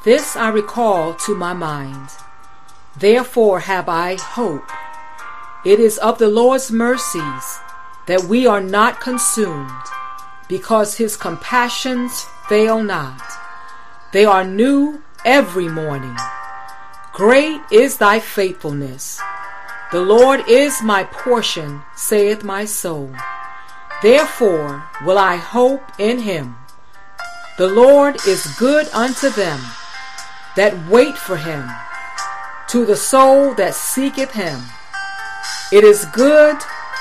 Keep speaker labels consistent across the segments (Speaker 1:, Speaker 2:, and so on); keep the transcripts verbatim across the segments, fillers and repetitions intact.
Speaker 1: This I recall to my mind. Therefore have I hope. It is of the Lord's mercies that we are not consumed, because his compassions fail not. They are new every morning. Great is thy faithfulness. The Lord is my portion, saith my soul. Therefore will I hope in him. The Lord is good unto them that wait for him, to the soul that seeketh him. It is good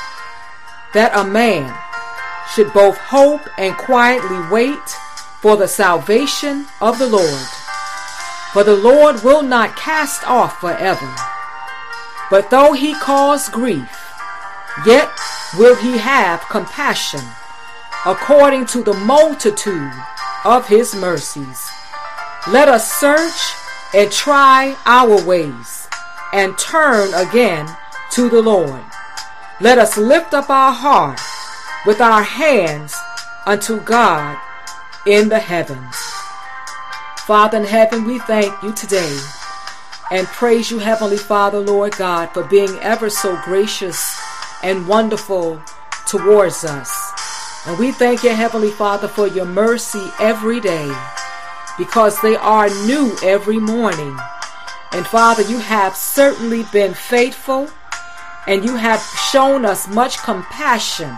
Speaker 1: that a man should both hope and quietly wait for the salvation of the Lord. For the Lord will not cast off forever. But though he cause grief, yet will he have compassion, according to the multitude of his mercies. Let us search and try our ways, and turn again to the Lord. Let us lift up our heart with our hands unto God in the heavens. Father in heaven, we thank you today and praise you, Heavenly Father, Lord God, for being ever so gracious and wonderful towards us. And we thank you, Heavenly Father, for your mercy every day, because they are new every morning. And Father, you have certainly been faithful, and you have shown us much compassion.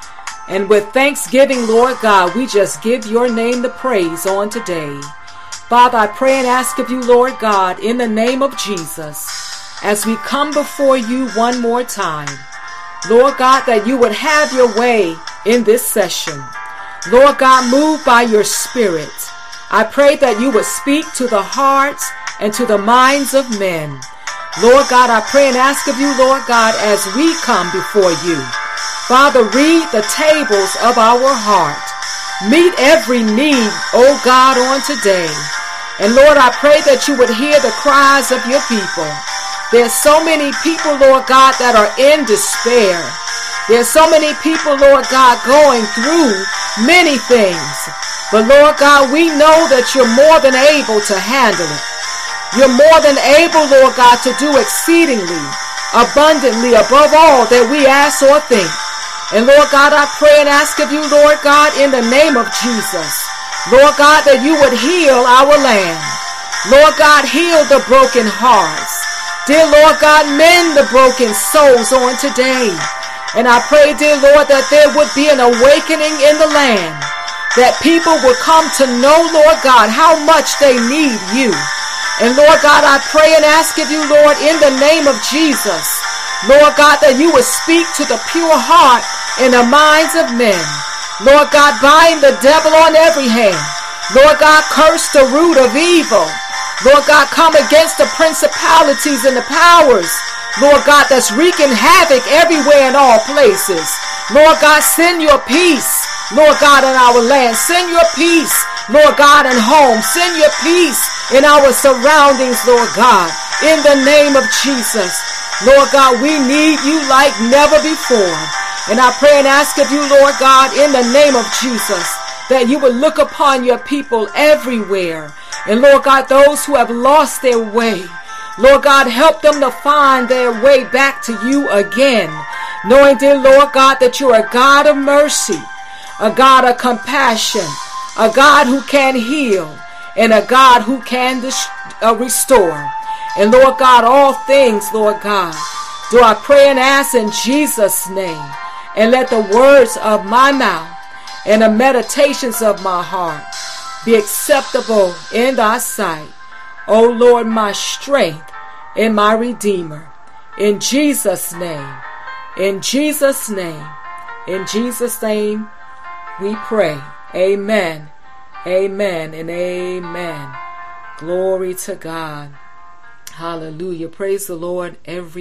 Speaker 1: And with thanksgiving, Lord God, we just give your name the praise on today. Father, I pray and ask of you, Lord God, in the name of Jesus, as we come before you one more time, Lord God, that you would have your way in this session. Lord God, move by your Spirit. I pray that you would speak to the hearts and to the minds of men. Lord God, I pray and ask of you, Lord God, as we come before you, Father, read the tables of our heart. Meet every need, oh God, on today. And Lord, I pray that you would hear the cries of your people. There's so many people, Lord God, that are in despair. There's so many people, Lord God, going through many things. But Lord God, we know that you're more than able to handle it. You're more than able, Lord God, to do exceedingly, abundantly, above all that we ask or think. And Lord God, I pray and ask of you, Lord God, in the name of Jesus, Lord God, that you would heal our land. Lord God, heal the broken hearts. Dear Lord God, mend the broken souls on today. And I pray, dear Lord, that there would be an awakening in the land, that people would come to know, Lord God, how much they need you. And Lord God, I pray and ask of you, Lord, in the name of Jesus, Lord God, that you would speak to the pure heart in the minds of men. Lord God, bind the devil on every hand. Lord God, curse the root of evil. Lord God, come against the principalities and the powers, Lord God, that's wreaking havoc everywhere in all places. Lord God, send your peace, Lord God, in our land. Send your peace, Lord God, in homes. Send your peace in our surroundings, Lord God, in the name of Jesus. Lord God, we need you like never before. And I pray and ask of you, Lord God, in the name of Jesus, that you would look upon your people everywhere. And Lord God, those who have lost their way, Lord God, help them to find their way back to you again. Knowing, dear Lord God, that you're a God of mercy, a God of compassion, a God who can heal, and a God who can uh, restore. And Lord God, all things, Lord God, do I pray and ask in Jesus' name. And let the words of my mouth and the meditations of my heart be acceptable in thy sight, O Lord, my strength and my Redeemer. In Jesus' name, in Jesus' name, in Jesus' name we pray. Amen, amen, and amen. Glory to God. Hallelujah. Praise the Lord,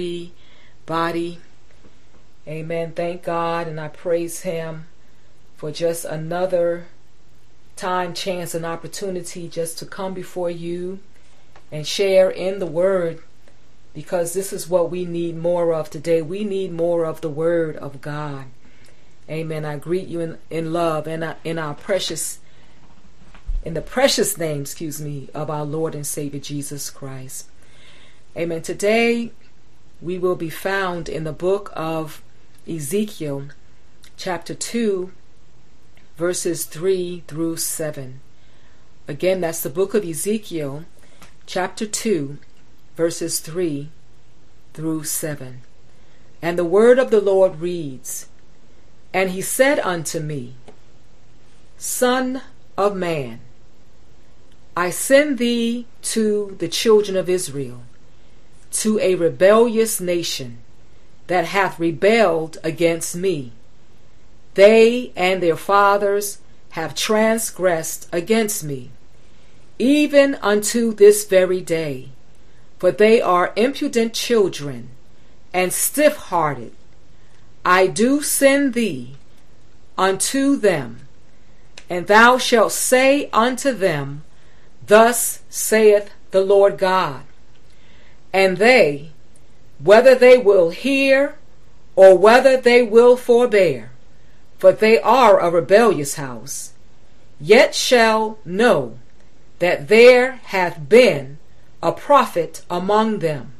Speaker 1: everybody. Amen. Thank God, and I praise him for just another time, chance, and opportunity just to come before you and share in the word, because this is what we need more of today. We need more of the word of God. Amen. I greet you in, in love and in, in our precious In the precious name, excuse me, of our Lord and Savior Jesus Christ. Amen. Today we will be found in the book of Ezekiel, chapter two, verses three through seven. Again, that's the book of Ezekiel, chapter two, verses three through seven. And the word of the Lord reads, And he said unto me, Son of man, I send thee to the children of Israel, to a rebellious nation that hath rebelled against me. They and their fathers have transgressed against me, even unto this very day. For they are impudent children, and stiff-hearted. I do send thee unto them, and thou shalt say unto them, Thus saith the Lord God. And they, whether they will hear, or whether they will forbear, for they are a rebellious house, yet shall know that there hath been a prophet among them.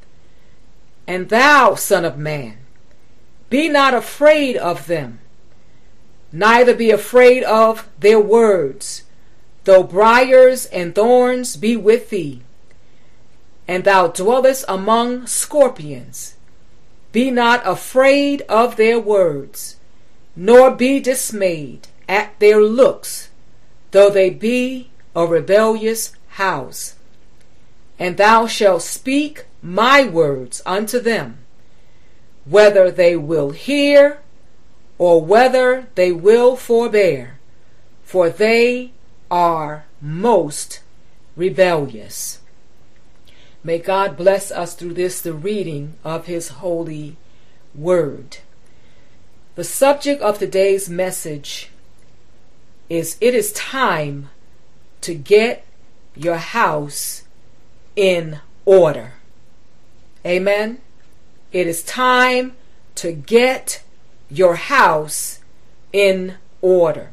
Speaker 1: And thou, son of man, be not afraid of them, neither be afraid of their words, though briars and thorns be with thee, and thou dwellest among scorpions. Be not afraid of their words, nor be dismayed at their looks, though they be a rebellious house. And thou shalt speak my words unto them, whether they will hear, or whether they will forbear, for they are most rebellious. May God bless us through this, the reading of his holy word. The subject of today's message is, It is time to get your house in order. Amen. It is time to get your house in order.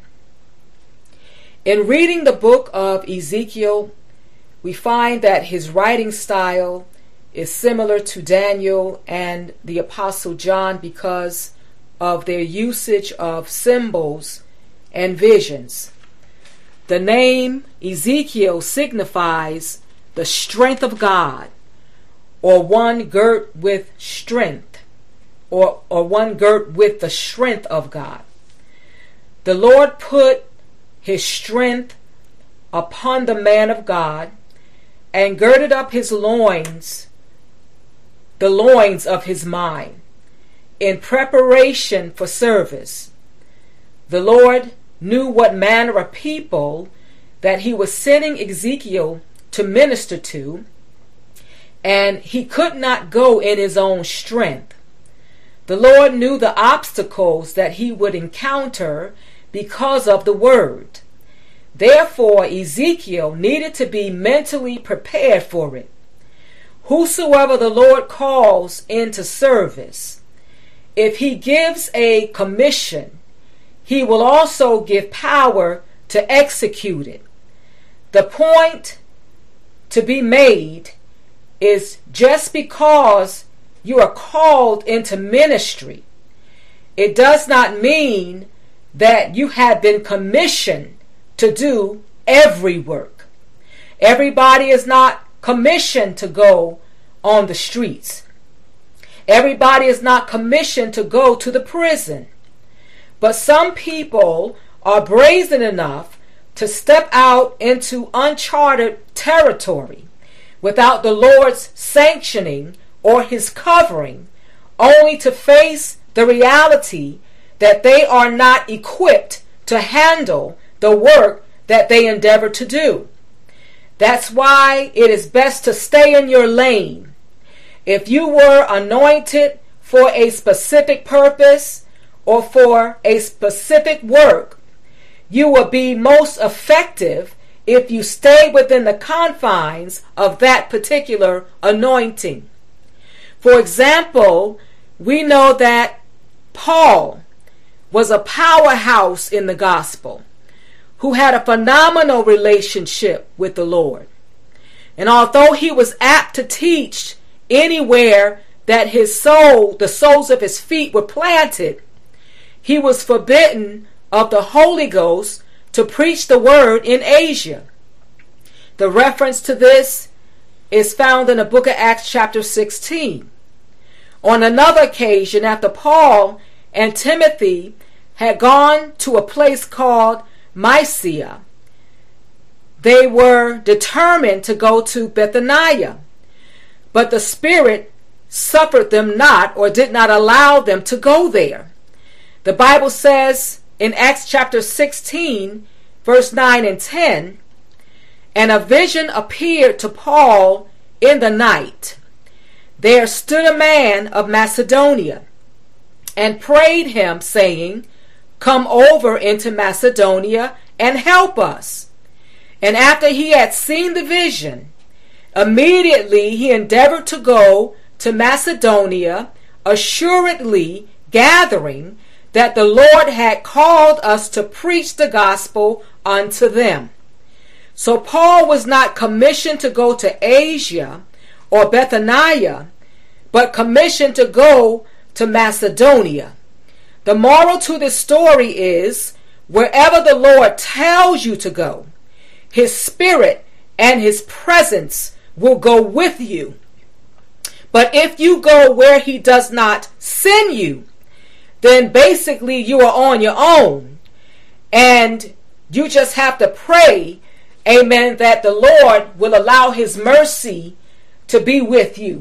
Speaker 1: In reading the book of Ezekiel, we find that his writing style is similar to Daniel and the Apostle John because of their usage of symbols and visions. The name Ezekiel signifies the strength of God, or one girt with strength, or, or one girt with the strength of God. The Lord put his strength upon the man of God and girded up his loins, the loins of his mind, in preparation for service. The Lord knew what manner of people that he was sending Ezekiel to minister to, and he could not go in his own strength. The Lord knew the obstacles that he would encounter because of the word. Therefore, Ezekiel needed to be mentally prepared for it. Whosoever the Lord calls into service, if he gives a commission, he will also give power to execute it. The point to be made is, just because you are called into ministry, it does not mean that you have been commissioned to do every work. Everybody is not commissioned to go on the streets. Everybody is not commissioned to go to the prison. But some people are brazen enough to step out into uncharted territory without the Lord's sanctioning or his covering, only to face the reality that they are not equipped to handle the work that they endeavor to do. That's why it is best to stay in your lane. If you were anointed for a specific purpose or for a specific work, you will be most effective if you stay within the confines of that particular anointing. For example, we know that Paul was a powerhouse in the gospel, who had a phenomenal relationship with the Lord. And although he was apt to teach anywhere that his soul, the soles of his feet were planted, he was forbidden of the Holy Ghost to preach the word in Asia. The reference to this is found in the book of Acts chapter sixteen. On another occasion, after Paul and Timothy had gone to a place called Mysia, they were determined to go to Bithynia, but the Spirit suffered them not, or did not allow them to go there. The Bible says in Acts chapter sixteen, verse nine and ten, "And a vision appeared to Paul in the night. There stood a man of Macedonia, and prayed him, saying, Come over into Macedonia, and help us. And after he had seen the vision, immediately he endeavored to go to Macedonia, assuredly gathering that the Lord had called us to preach the gospel unto them." So Paul was not commissioned to go to Asia or Bithynia, but commissioned to go to Macedonia. The moral to this story is, wherever the Lord tells you to go, His Spirit and His presence will go with you. But if you go where He does not send you, then basically you are on your own. And you just have to pray, amen, that the Lord will allow His mercy to be with you.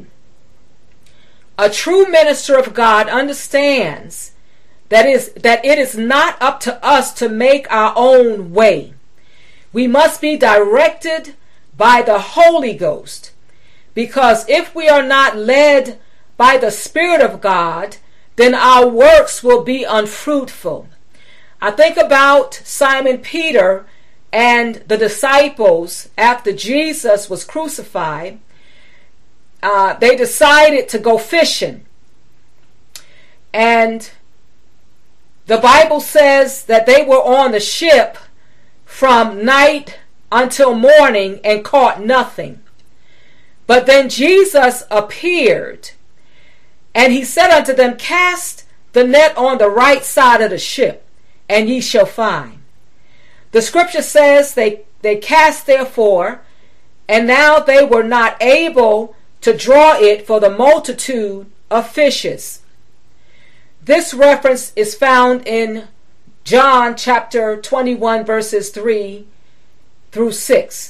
Speaker 1: A true minister of God understands that is that it is not up to us to make our own way. We must be directed by the Holy Ghost, because if we are not led by the Spirit of God, then our works will be unfruitful. I think about Simon Peter and the disciples after Jesus was crucified. Uh, they decided to go fishing. And the Bible says that they were on the ship from night until morning and caught nothing. But then Jesus appeared, and He said unto them, Cast the net on the right side of the ship, and ye shall find. The scripture says they, they cast therefore, and now they were not able to draw it for the multitude of fishes. This reference is found in John chapter twenty-one, verses three through six.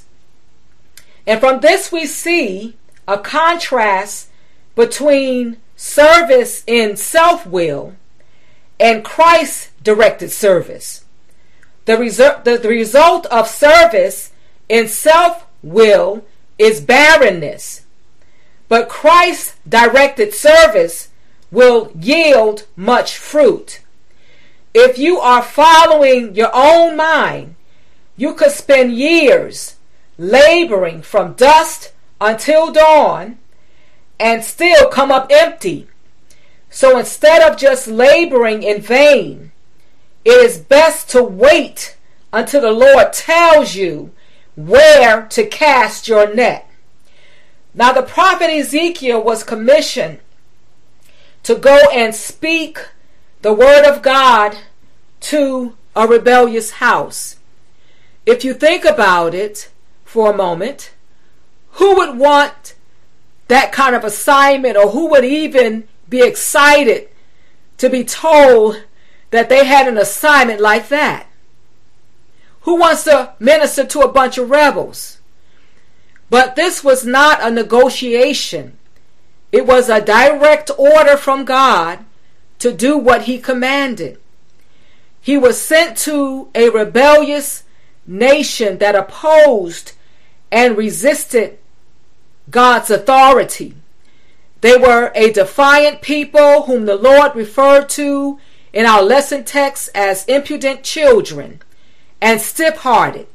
Speaker 1: And from this we see a contrast between service in self-will and Christ-directed service. The, reser- the, the result of service in self-will is barrenness, but Christ-directed service will yield much fruit. If you are following your own mind, you could spend years laboring from dusk until dawn and still come up empty. So instead of just laboring in vain, it is best to wait until the Lord tells you where to cast your net. Now the prophet Ezekiel was commissioned to go and speak the word of God to a rebellious house. If you think about it for a moment, who would want that kind of assignment, or who would even be excited to be told that they had an assignment like that? Who wants to minister to a bunch of rebels? But this was not a negotiation. It was a direct order from God to do what He commanded. He was sent to a rebellious nation that opposed and resisted God's authority. They were a defiant people whom the Lord referred to in our lesson text as impudent children, and stiff-hearted,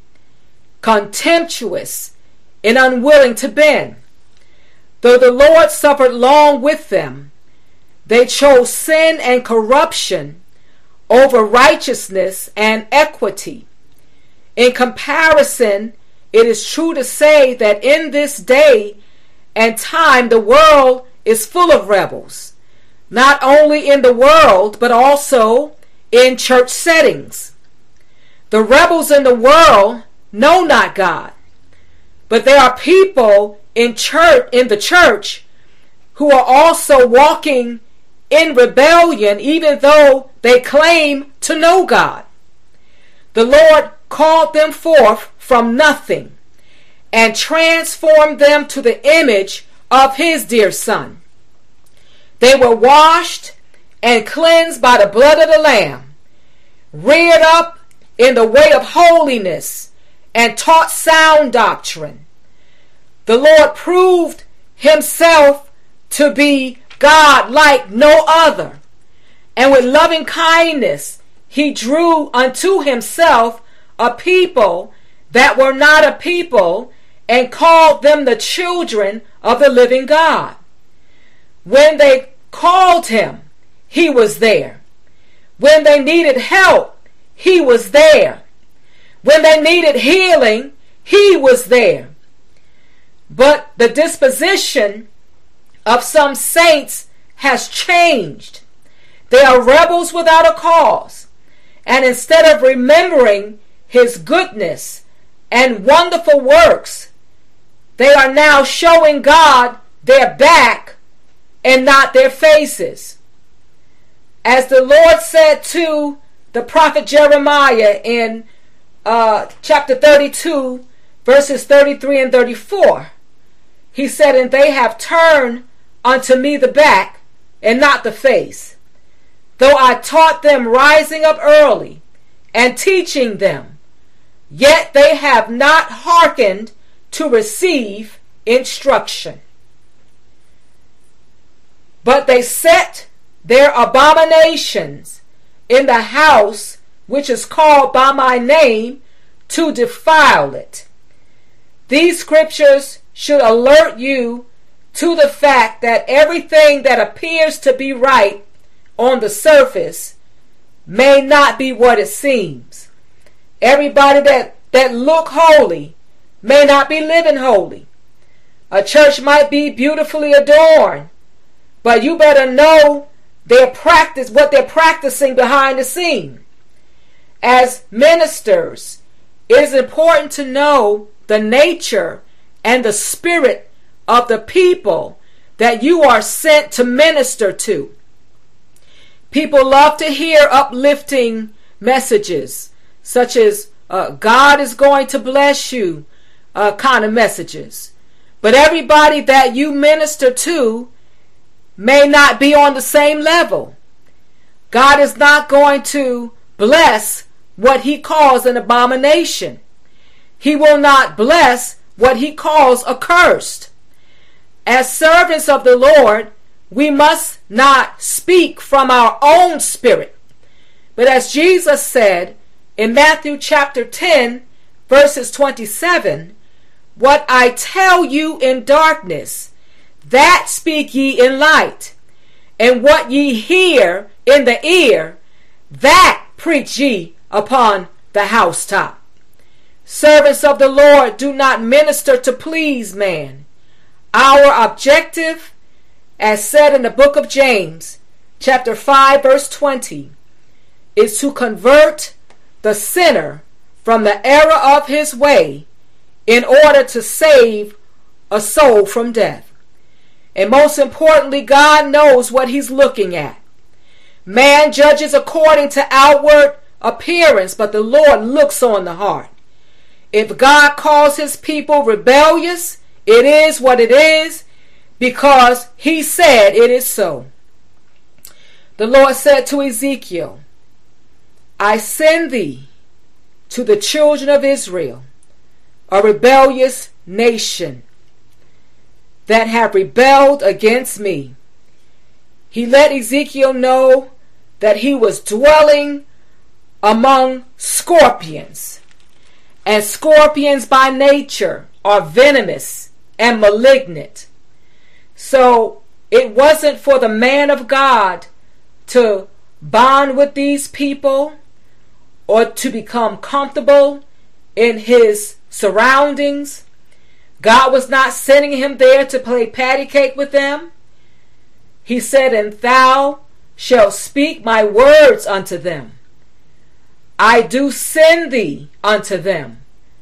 Speaker 1: contemptuous, and unwilling to bend. Though the Lord suffered long with them, they chose sin and corruption over righteousness and equity. In comparison, it is true to say that in this day and time, the world is full of rebels, not only in the world, but also in church settings. The rebels in the world know not God, but there are people in church, in the church, who are also walking in rebellion, even though they claim to know God. The Lord called them forth from nothing and transformed them to the image of his dear Son. They were washed and cleansed by the blood of the Lamb, reared up in the way of holiness, and taught sound doctrine. The Lord proved himself to be God like no other, and with loving kindness he drew unto himself a people that were not a people, and called them the children of the living God. When they called him, he was there. When they needed help, he was there. When they needed healing, he was there. But the disposition of some saints has changed. They are rebels without a cause, and instead of remembering his goodness and wonderful works, they are now showing God their back and not their faces. As the Lord said to the prophet Jeremiah in uh, chapter thirty-two, verses thirty-three and thirty-four, he said, "And they have turned unto me the back and not the face, though I taught them rising up early and teaching them, yet they have not hearkened to receive instruction. But they set their abominations in the house which is called by my name, to defile it." These scriptures should alert you to the fact that everything that appears to be right on the surface may not be what it seems. Everybody that, that look holy may not be living holy. A church might be beautifully adorned, but you better know their practice, what they're practicing behind the scene. As ministers, it is important to know the nature and the spirit of the people that you are sent to minister to. People love to hear uplifting messages, such as uh, God is going to bless you uh, kind of messages. But everybody that you minister to may not be on the same level. God is not going to bless what he calls an abomination. He will not bless what he calls accursed. As servants of the Lord, we must not speak from our own spirit, but as Jesus said in Matthew chapter ten, verses twenty-seven, "What I tell you in darkness, that speak ye in light, and what ye hear in the ear, that preach ye upon the housetop." Servants of the Lord do not minister to please man. Our objective, as said in the book of James, chapter five, verse twenty, is to convert the sinner from the error of his way in order to save a soul from death. And most importantly, God knows what he's looking at. Man judges according to outward appearance, but the Lord looks on the heart. If God calls his people rebellious, it is what it is, because he said it is so. The Lord said to Ezekiel, "I send thee to the children of Israel, a rebellious nation that have rebelled against me." He let Ezekiel know that he was dwelling among scorpions, and scorpions by nature are venomous and malignant. So it wasn't for the man of God to bond with these people or to become comfortable in his surroundings. God was not sending him there to play patty cake with them. He said, and thou shalt speak my words unto them. I do send thee unto them.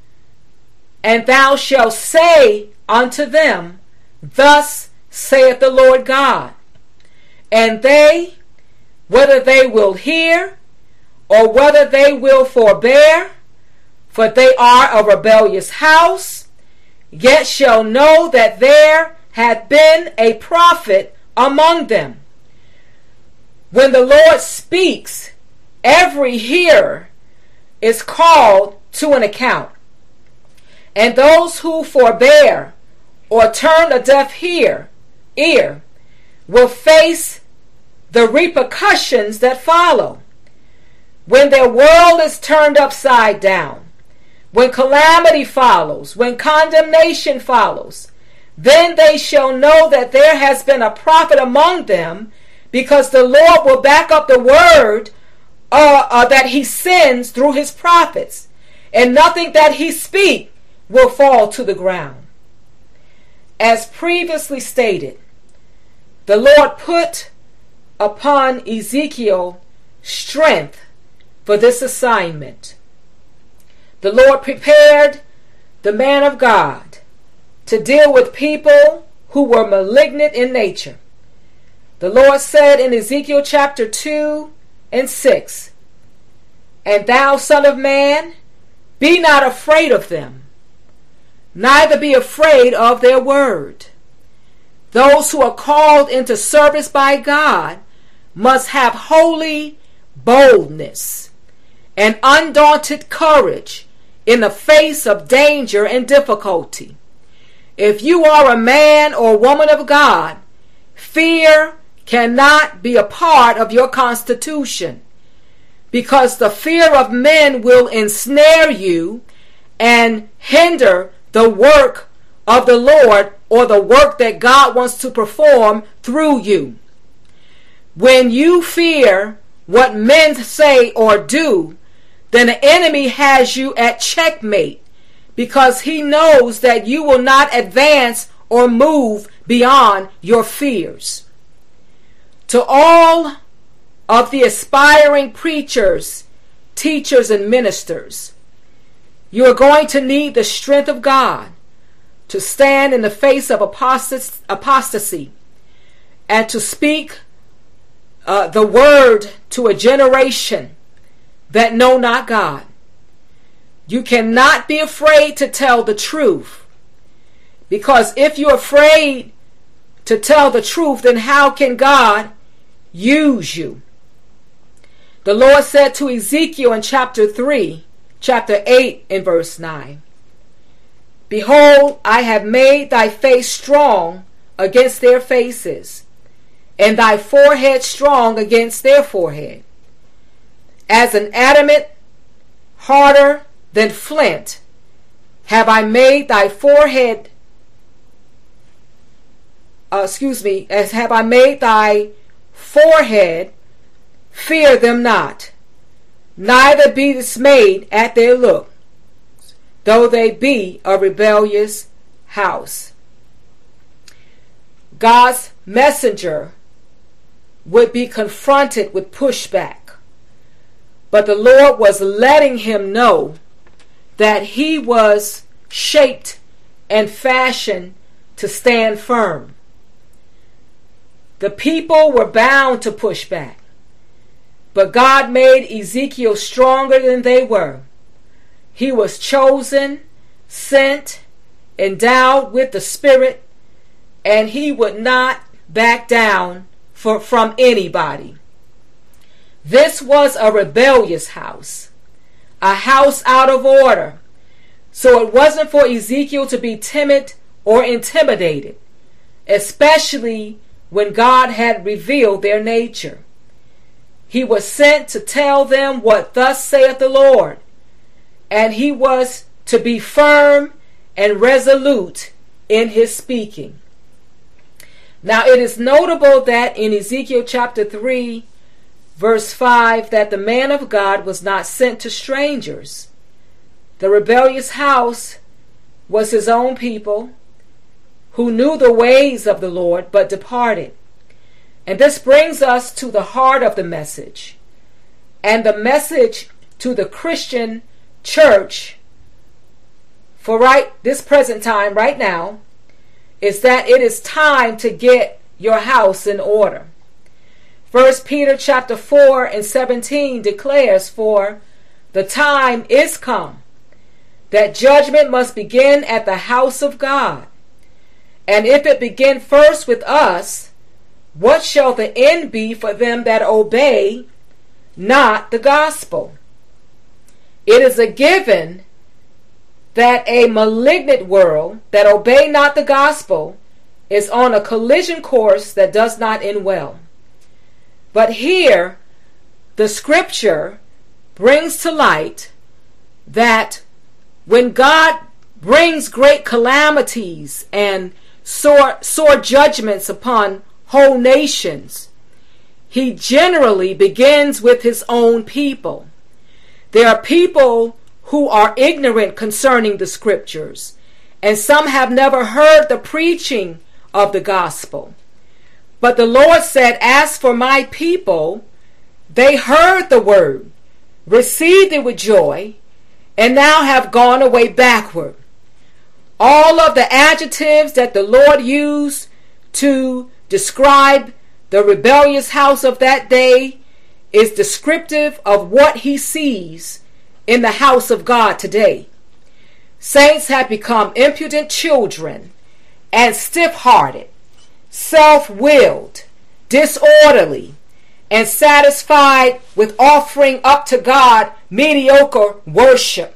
Speaker 1: And thou shalt say unto them, thus saith the Lord God. And they, whether they will hear, or whether they will forbear, for they are a rebellious house, yet shall know that there hath been a prophet among them. When the Lord speaks, every hearer is called to an account. And those who forbear or turn a deaf ear, ear will face the repercussions that follow. When their world is turned upside down, when calamity follows, when condemnation follows, then they shall know that there has been a prophet among them, because the Lord will back up the word uh, uh, that he sends through his prophets, and nothing that he speaks will fall to the ground. As previously stated, the Lord put upon Ezekiel strength for this assignment. The Lord prepared the man of God to deal with people who were malignant in nature. The Lord said in Ezekiel chapter two and six, and thou, son of man, be not afraid of them, neither be afraid of their word. Those who are called into service by God must have holy boldness and undaunted courage in the face of danger and difficulty. If you are a man or woman of God, fear cannot be a part of your constitution, because the fear of men will ensnare you and hinder the work of the Lord, or the work that God wants to perform through you. When you fear what men say or do, then the enemy has you at checkmate, because he knows that you will not advance or move beyond your fears. To all of the aspiring preachers, teachers, and ministers, you are going to need the strength of God to stand in the face of apostasy and to speak uh, the word to a generation that know not God. You cannot be afraid to tell the truth, because if you're afraid to tell the truth, then how can God use you? The Lord said to Ezekiel in chapter three, chapter eight and verse nine, behold, I have made thy face strong against their faces, and thy forehead strong against their forehead. As an adamant, harder than flint, have I made thy forehead, uh, excuse me, as have I made thy forehead, fear them not, neither be dismayed at their look, though they be a rebellious house. God's messenger would be confronted with pushback, but the Lord was letting him know that he was shaped and fashioned to stand firm. The people were bound to push back, but God made Ezekiel stronger than they were. He was chosen, sent, endowed with the Spirit, and he would not back down for, from anybody. This was a rebellious house, a house out of order. So it wasn't for Ezekiel to be timid or intimidated, especially when God had revealed their nature. He was sent to tell them what thus saith the Lord, and he was to be firm and resolute in his speaking. Now it is notable that in Ezekiel chapter three, verse five, that the man of God was not sent to strangers. The rebellious house was his own people who knew the ways of the Lord but departed. And this brings us to the heart of the message. And the message to the Christian church for right this present time, right now, is that it is time to get your house in order. First Peter chapter four and seventeen declares, "For the time is come that judgment must begin at the house of God. And if it begin first with us, what shall the end be for them that obey not the gospel?" It is a given that a malignant world that obey not the gospel is on a collision course that does not end well. But here, the scripture brings to light that when God brings great calamities and sore, sore judgments upon whole nations, he generally begins with his own people. There are people who are ignorant concerning the scriptures, and some have never heard the preaching of the gospel. But the Lord said, "As for my people, they heard the word, received it with joy, and now have gone away backward." All of the adjectives that the Lord used to describe the rebellious house of that day is descriptive of what he sees in the house of God today. Saints have become impudent children and stiff-hearted, self-willed, disorderly, and satisfied with offering up to God mediocre worship.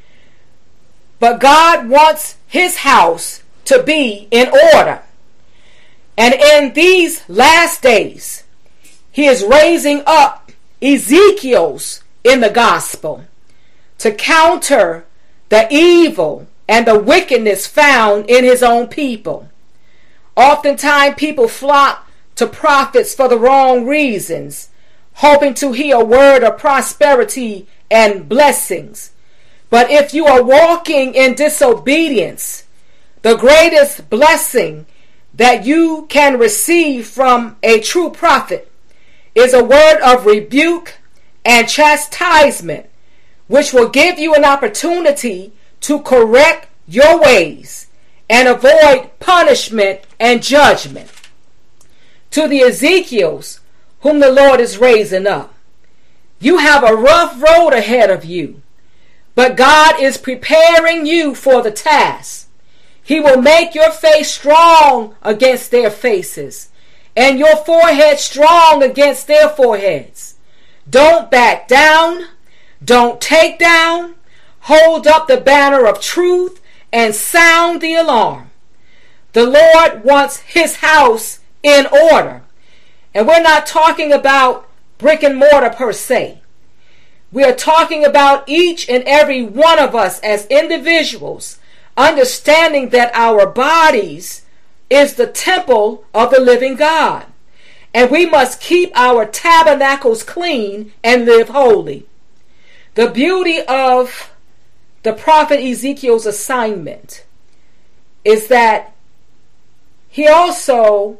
Speaker 1: But God wants his house to be in order. And in these last days, he is raising up Ezekiels in the gospel to counter the evil and the wickedness found in his own people. Oftentimes people flock to prophets for the wrong reasons, hoping to hear a word of prosperity and blessings. But if you are walking in disobedience, the greatest blessing that you can receive from a true prophet is a word of rebuke and chastisement, which will give you an opportunity to correct your ways and avoid punishment and judgment. To the Ezekiels whom the Lord is raising up, you have a rough road ahead of you, but God is preparing you for the task. He will make your face strong against their faces, and your forehead strong against their foreheads. Don't back down. Don't take down. Hold up the banner of truth and sound the alarm. The Lord wants his house in order. And we're not talking about brick and mortar per se. We are talking about each and every one of us as individuals, understanding that our bodies is the temple of the living God. And we must keep our tabernacles clean and live holy. The beauty of the prophet Ezekiel's assignment is that he also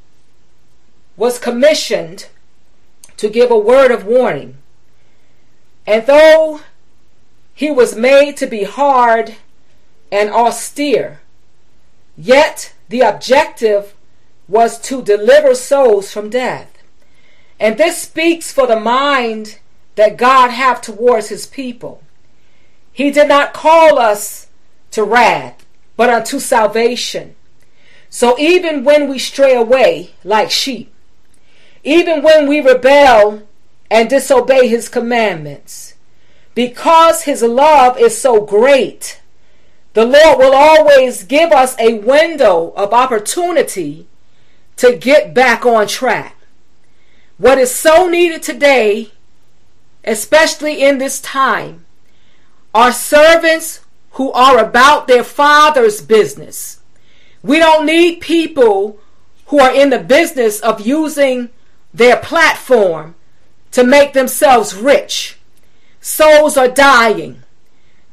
Speaker 1: was commissioned to give a word of warning. And though he was made to be hard and austere, yet the objective was to deliver souls from death. And this speaks for the mind that God hath towards his people. He did not call us to wrath, but unto salvation. So even when we stray away like sheep, even when we rebel and disobey his commandments, because his love is so great, the Lord will always give us a window of opportunity to get back on track. What is so needed today, especially in this time, are servants who are about their Father's business. We don't need people who are in the business of using their platform to make themselves rich. Souls are dying.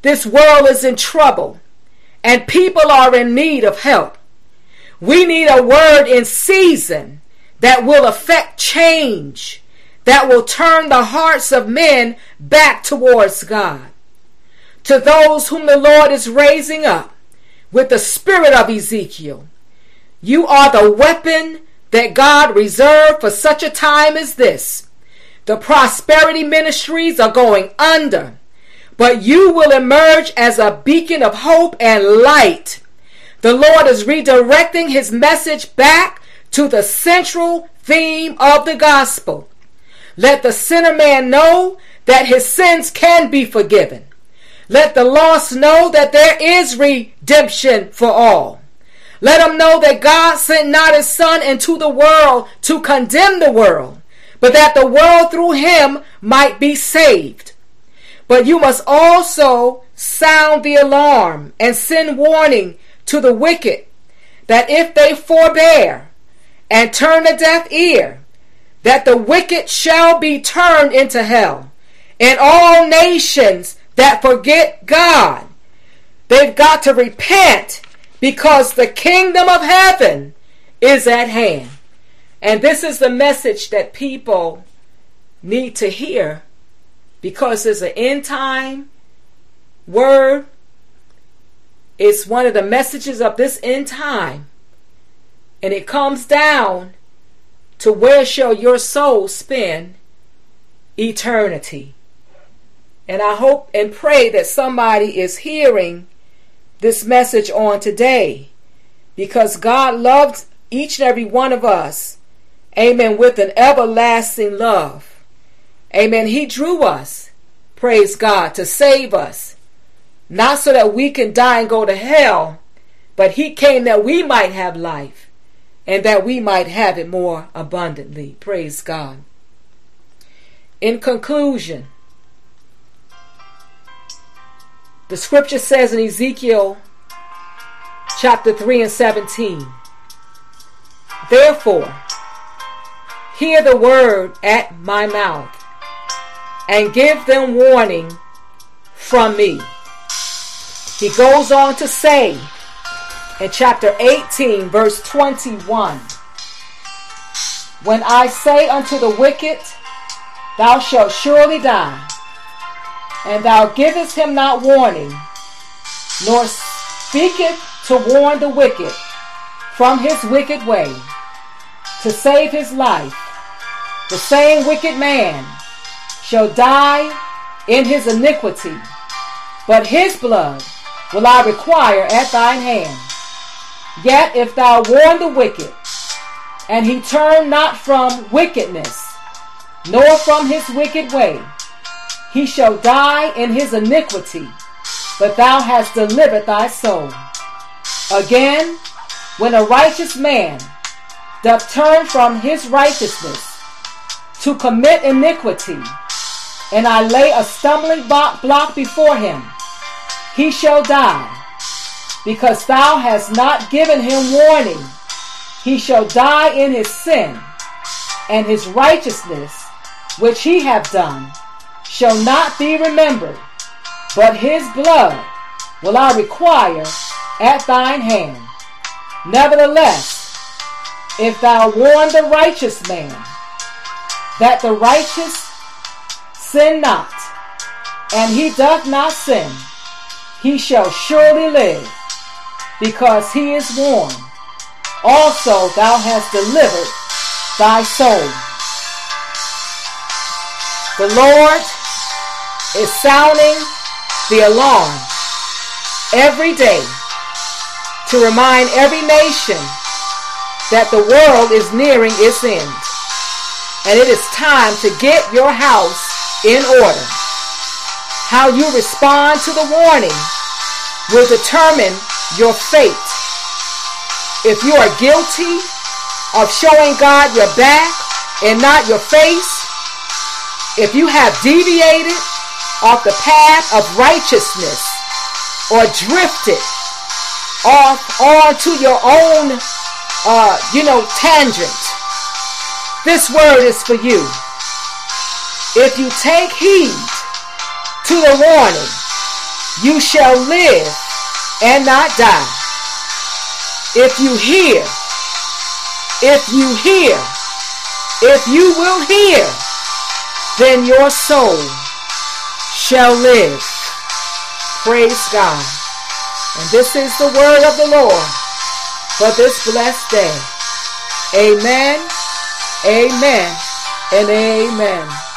Speaker 1: this world is in trouble and people are in need of help. We need a word in season that will affect change, that will turn the hearts of men back towards God. To those whom the Lord is raising up with the spirit of Ezekiel, you are the weapon that God reserved for such a time as this. The prosperity ministries are going under, but you will emerge as a beacon of hope and light. The Lord is redirecting his message back to the central theme of the gospel. Let the sinner man know that his sins can be forgiven. Let the lost know that there is redemption for all. Let them know that God sent not his Son into the world to condemn the world, but that the world through him might be saved. But you must also sound the alarm and send warning to the wicked that if they forbear and turn a deaf ear, that the wicked shall be turned into hell, and all nations that forget God. They've got to repent because the kingdom of heaven is at hand. And this is the message that people need to hear, because there's an end time word. It's one of the messages of this end time. And it comes down to where shall your soul spend eternity. And I hope and pray that somebody is hearing this message on today, because God loved each and every one of us, amen, with an everlasting love. Amen. He drew us, praise God, to save us, not so that we can die and go to hell, but he came that we might have life and that we might have it more abundantly. Praise God. In conclusion, the scripture says in Ezekiel chapter three and seventeen, therefore, hear the word at my mouth, and give them warning from me. He goes on to say in chapter eighteen, verse twenty-one, when I say unto the wicked, thou shalt surely die, and thou givest him not warning, nor speaketh to warn the wicked from his wicked way, to save his life, the same wicked man shall die in his iniquity, but his blood will I require at thine hand. Yet if thou warn the wicked, and he turn not from wickedness, nor from his wicked way, he shall die in his iniquity, but thou hast delivered thy soul. Again, when a righteous man doth turn from his righteousness to commit iniquity, and I lay a stumbling block before him, he shall die. Because thou hast not given him warning, he shall die in his sin, and his righteousness, which he hath done, shall not be remembered, but his blood will I require at thine hand. Nevertheless, if thou warn the righteous man, that the righteous sin not, and he doth not sin, he shall surely live, because he is warned. Also thou hast delivered thy soul. The Lord is sounding the alarm every day to remind every nation that the world is nearing its end, and it is time to get your house in order. How you respond to the warning will determine your fate. If you are guilty of showing God your back and not your face, if you have deviated off the path of righteousness or drifted off onto your own, uh, you know, tangent, this word is for you. If you take heed to the warning you shall live and not die. If you hear, if you hear, if you will hear, then your soul shall live. Praise God. And this is the word of the Lord for this blessed day. Amen, amen, and amen.